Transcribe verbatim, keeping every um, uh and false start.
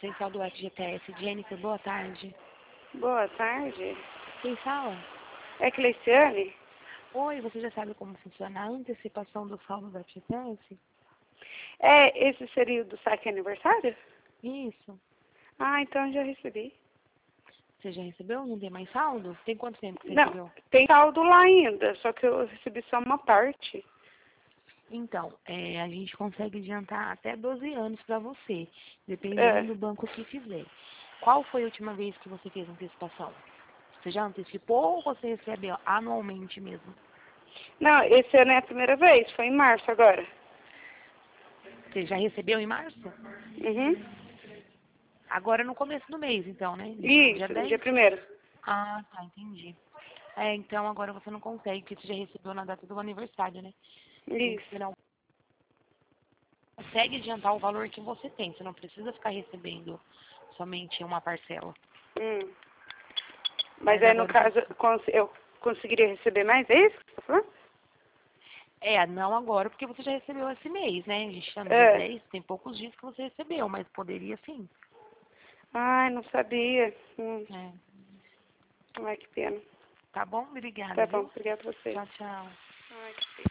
Central do F G T S. Jennifer, boa tarde. Boa tarde. Quem fala? É Cleiciane? Oi, você já sabe como funciona a antecipação do saldo do F G T S? É, esse seria o do saque aniversário? Isso. Ah, então já recebi. Você já recebeu? Não tem mais saldo? Tem quanto tempo que você Não, recebeu? tem saldo lá ainda, só que eu recebi só uma parte. Então, é, a gente consegue adiantar até doze anos para você, dependendo É. do banco que fizer. Qual foi a última vez que você fez antecipação? Você já antecipou ou você recebe anualmente mesmo? Não, esse ano é a primeira vez, foi em março agora. Você já recebeu em março? Uhum. Agora no começo do mês, então, né? Dia Isso, no dia dez? primeiro. Ah, tá, entendi. É, então agora você não consegue, porque você já recebeu na data do aniversário, né? Tem que Isso. esperar um... Consegue adiantar o valor que você tem, você não precisa ficar recebendo somente uma parcela. Hum. Mas Mas aí, no agora caso, cons- eu conseguiria receber mais, é isso que você tá falando? É, não agora, porque você já recebeu esse mês, né? A gente está no dia É. dez, tem poucos dias que você recebeu, mas poderia sim. Ai, não sabia. Hum. É. Ai, que pena. Tá bom? Obrigada, Tá bom, viu? obrigada a você. Tchau, tchau. Ai, que pena.